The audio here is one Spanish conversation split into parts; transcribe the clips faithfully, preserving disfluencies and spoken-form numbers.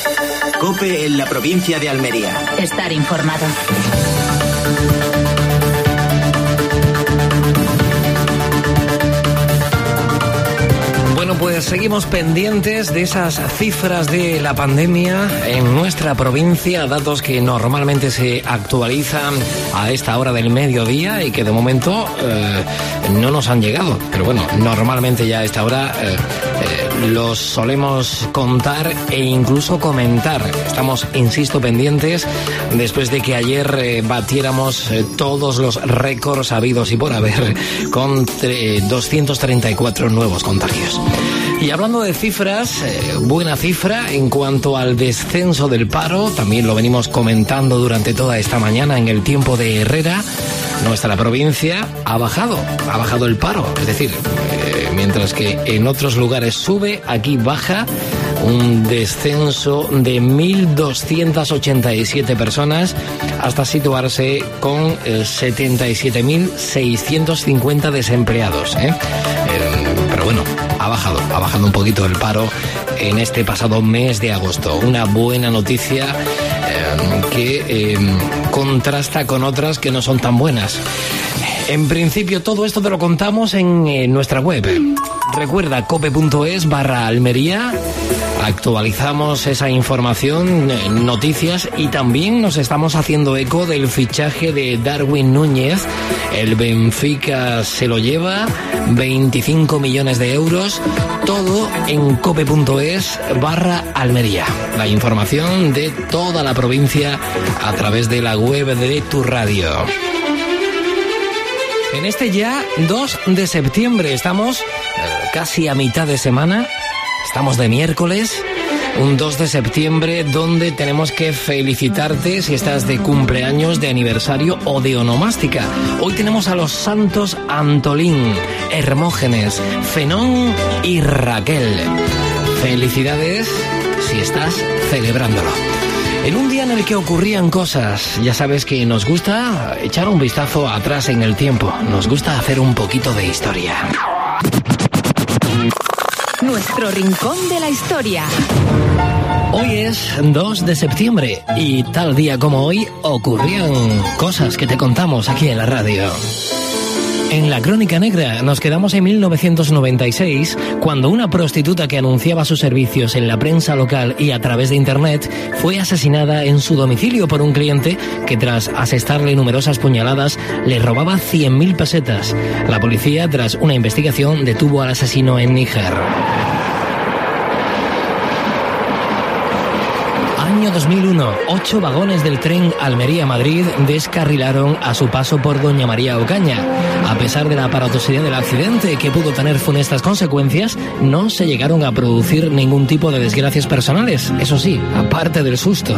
COPE en la provincia de Almería. Estar informado. Bueno, pues seguimos pendientes de esas cifras de la pandemia en nuestra provincia, datos que normalmente se actualizan a esta hora del mediodía y que de momento eh, no nos han llegado. Pero bueno, normalmente ya a esta hora eh, eh, los solemos contar e incluso comentar. Estamos, insisto, pendientes después de que ayer eh, batiéramos eh, todos los récords habidos y por haber con eh, doscientos treinta y cuatro nuevos contagios. Y hablando de cifras, eh, buena cifra en cuanto al descenso del paro, también lo venimos comentando durante toda esta mañana en el tiempo de Herrera. Nuestra provincia ha bajado, ha bajado el paro, es decir, eh, mientras que en otros lugares sube, aquí baja. Un descenso de mil doscientas ochenta y siete personas hasta situarse con eh, setenta y siete mil seiscientos cincuenta desempleados. ¿eh? Eh, pero bueno, ha bajado, ha bajado un poquito el paro en este pasado mes de agosto. Una buena noticia eh, que eh, contrasta con otras que no son tan buenas. En principio todo esto te lo contamos en eh, nuestra web. Recuerda cope.es barra Almería. Actualizamos esa información, eh, noticias, y también nos estamos haciendo eco del fichaje de Darwin Núñez. El Benfica se lo lleva, veinticinco millones de euros, todo en cope.es barra Almería. La información de toda la provincia a través de la web de tu radio. En este ya dos de septiembre estamos eh, casi a mitad de semana. Estamos de miércoles, un dos de septiembre, donde tenemos que felicitarte si estás de cumpleaños, de aniversario o de onomástica. Hoy tenemos a los santos Antolín, Hermógenes, Fenón y Raquel. Felicidades si estás celebrándolo. En un día en el que ocurrían cosas, ya sabes que nos gusta echar un vistazo atrás en el tiempo. Nos gusta hacer un poquito de historia. Nuestro rincón de la historia. Hoy es dos de septiembre y tal día como hoy ocurrían cosas que te contamos aquí en la radio. En la Crónica Negra nos quedamos en mil novecientos noventa y seis, cuando una prostituta que anunciaba sus servicios en la prensa local y a través de internet fue asesinada en su domicilio por un cliente que, tras asestarle numerosas puñaladas, le robaba cien mil pesetas. La policía, tras una investigación, detuvo al asesino en Níger. Año dos mil uno, ocho vagones del tren Almería-Madrid descarrilaron a su paso por Doña María Ocaña. A pesar de la aparatosidad del accidente, que pudo tener funestas consecuencias, no se llegaron a producir ningún tipo de desgracias personales. Eso sí, aparte del susto.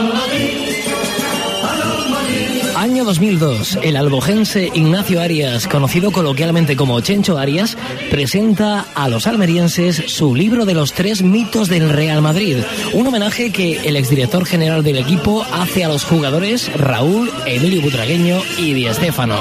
Año dos mil dos, el albojense Ignacio Arias, conocido coloquialmente como Chencho Arias, presenta a los almerienses su libro de los tres mitos del Real Madrid, un homenaje que el exdirector general del equipo hace a los jugadores Raúl, Emilio Butragueño y Di Stéfano.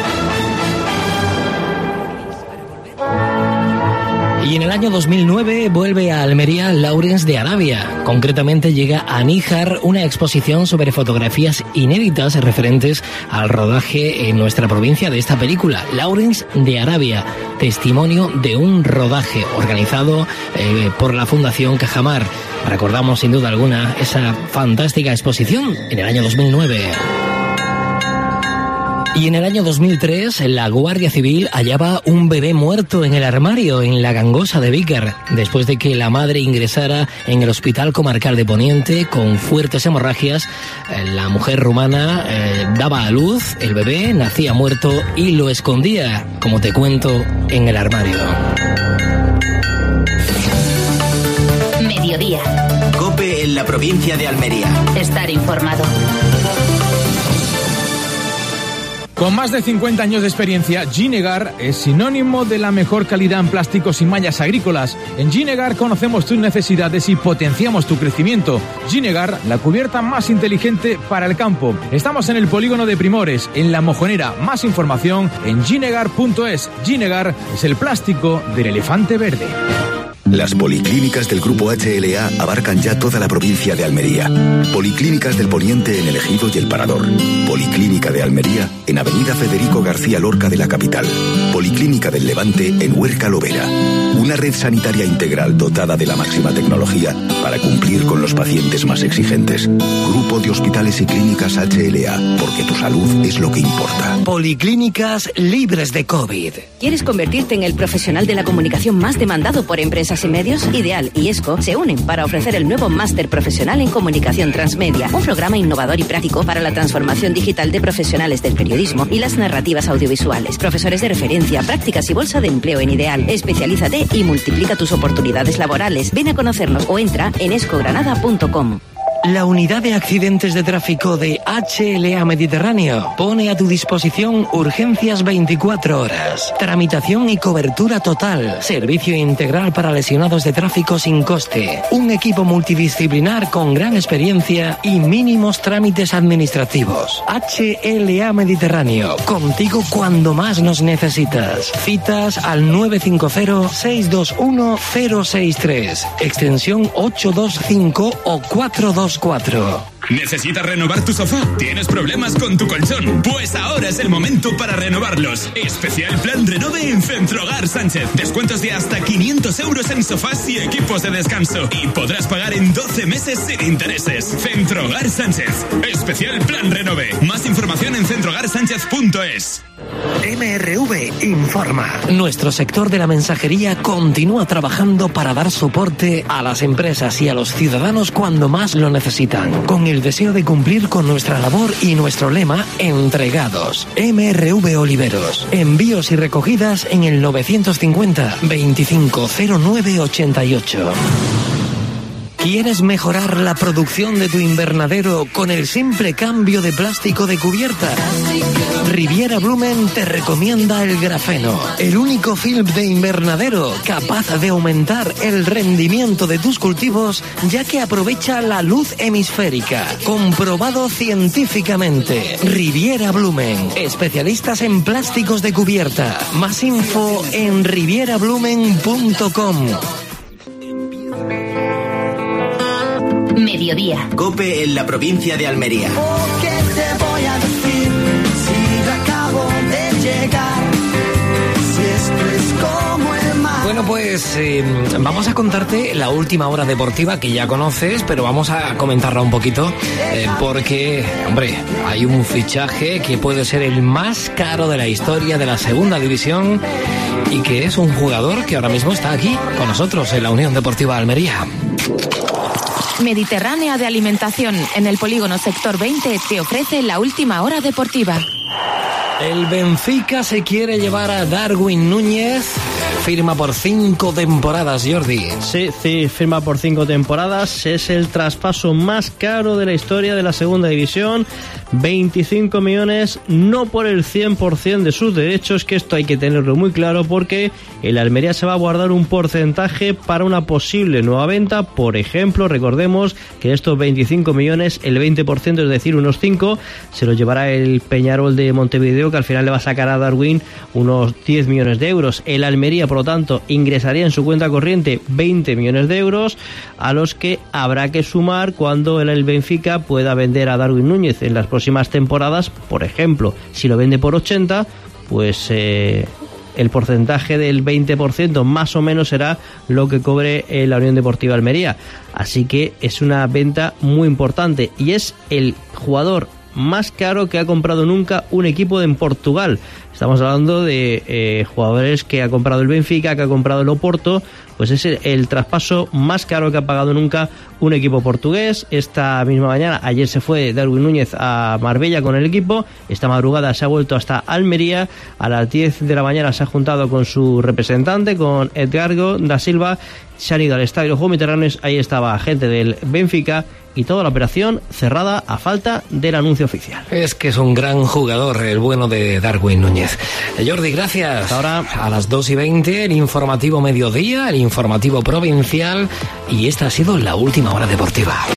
Y en el año dos mil nueve vuelve a Almería Lawrence de Arabia. Concretamente llega a Níjar una exposición sobre fotografías inéditas referentes al rodaje en nuestra provincia de esta película, Lawrence de Arabia, testimonio de un rodaje organizado eh, por la Fundación Cajamar. Recordamos sin duda alguna esa fantástica exposición en el año dos mil nueve. Y en el año dos mil tres, la Guardia Civil hallaba un bebé muerto en el armario en la Gangosa de Vícar, después de que la madre ingresara en el Hospital Comarcal de Poniente con fuertes hemorragias. La mujer rumana eh, daba a luz, el bebé nacía muerto y lo escondía, como te cuento, en el armario. Mediodía. COPE en la provincia de Almería. Estar informado. Con más de cincuenta años de experiencia, Ginegar es sinónimo de la mejor calidad en plásticos y mallas agrícolas. En Ginegar conocemos tus necesidades y potenciamos tu crecimiento. Ginegar, la cubierta más inteligente para el campo. Estamos en el polígono de Primores, en La Mojonera. Más información en ginegar punto es. Ginegar es el plástico del elefante verde. Las policlínicas del Grupo H L A abarcan ya toda la provincia de Almería. Policlínicas del Poniente en El Ejido y El Parador. Policlínica de Almería en Avenida Federico García Lorca de la capital. Policlínica del Levante en Huerca Lovera. Una red sanitaria integral dotada de la máxima tecnología para cumplir con los pacientes más exigentes. Grupo de Hospitales y Clínicas H L A, porque tu salud es lo que importa. Policlínicas libres de COVID. ¿Quieres convertirte en el profesional de la comunicación más demandado por empresas y medios? Ideal y ESCO se unen para ofrecer el nuevo Máster Profesional en Comunicación Transmedia, un programa innovador y práctico para la transformación digital de profesionales del periodismo y las narrativas audiovisuales. Profesores de referencia, prácticas y bolsa de empleo en Ideal. Especialízate y multiplica tus oportunidades laborales. Ven a conocernos o entra en escogranada punto com. La unidad de accidentes de tráfico de H L A Mediterráneo pone a tu disposición urgencias veinticuatro horas, tramitación y cobertura total, servicio integral para lesionados de tráfico sin coste, un equipo multidisciplinar con gran experiencia y mínimos trámites administrativos. H L A Mediterráneo, contigo cuando más nos necesitas. Citas al nueve cinco cero, seis dos uno, cero seis tres, extensión ocho dos cinco o cuatro dos cuatro. ¿Necesitas renovar tu sofá? ¿Tienes problemas con tu colchón? Pues ahora es el momento para renovarlos. Especial Plan Renove en Centrogar Sánchez. Descuentos de hasta quinientos euros en sofás y equipos de descanso. Y podrás pagar en doce meses sin intereses. Centrogar Sánchez. Especial Plan Renove. Más información en centrogar sánchez punto es. M R V informa. Nuestro sector de la mensajería continúa trabajando para dar soporte a las empresas y a los ciudadanos cuando más lo necesitan, con el deseo de cumplir con nuestra labor y nuestro lema, entregados. M R V Oliveros. Envíos y recogidas en el novecientos cincuenta, veinticinco cero nueve ochenta y ocho. ¿Quieres mejorar la producción de tu invernadero con el simple cambio de plástico de cubierta? Riviera Blumen te recomienda el grafeno, el único film de invernadero capaz de aumentar el rendimiento de tus cultivos, ya que aprovecha la luz hemisférica. Comprobado científicamente. Riviera Blumen, especialistas en plásticos de cubierta. Más info en riviera blumen punto com. Mediodía. COPE en la provincia de Almería. ¿Qué te voy a decir si yo acabo de llegar? Si esto es como el mar. Bueno, pues eh, vamos a contarte la última hora deportiva que ya conoces, pero vamos a comentarla un poquito eh, porque, hombre, hay un fichaje que puede ser el más caro de la historia de la segunda división y que es un jugador que ahora mismo está aquí con nosotros en la Unión Deportiva Almería. Mediterránea de Alimentación, en el polígono sector veinte, te ofrece la última hora deportiva. El Benfica se quiere llevar a Darwin Núñez. Firma por cinco temporadas, Jordi. Sí, sí, firma por cinco temporadas. Es el traspaso más caro de la historia de la segunda división. veinticinco millones, no por el cien por ciento de sus derechos, que esto hay que tenerlo muy claro, porque el Almería se va a guardar un porcentaje para una posible nueva venta. Por ejemplo, recordemos que de estos veinticinco millones, el veinte por ciento, es decir, unos cinco, se lo llevará el Peñarol de Montevideo, que al final le va a sacar a Darwin unos diez millones de euros. El Almería, por lo tanto, ingresaría en su cuenta corriente veinte millones de euros, a los que habrá que sumar cuando el Benfica pueda vender a Darwin Núñez en las próximas temporadas. Por ejemplo, si lo vende por ochenta, pues eh, el porcentaje del veinte por ciento más o menos será lo que cobre eh, la Unión Deportiva Almería. Así que es una venta muy importante y es el jugador más caro que ha comprado nunca un equipo en Portugal. Estamos hablando de eh, jugadores que ha comprado el Benfica, que ha comprado el Oporto. Pues es el, el traspaso más caro que ha pagado nunca un equipo portugués. Esta misma mañana, ayer se fue Darwin Núñez a Marbella con el equipo. Esta madrugada se ha vuelto hasta Almería. A las diez de la mañana se ha juntado con su representante, con Edgardo da Silva. Se han ido al estadio Juegos Mediterráneos. Ahí estaba gente del Benfica y toda la operación cerrada a falta del anuncio oficial. Es que es un gran jugador, el bueno de Darwin Núñez. Jordi, gracias. Hasta ahora. A las dos y veinte, el informativo mediodía, el informativo provincial, y esta ha sido la última hora deportiva.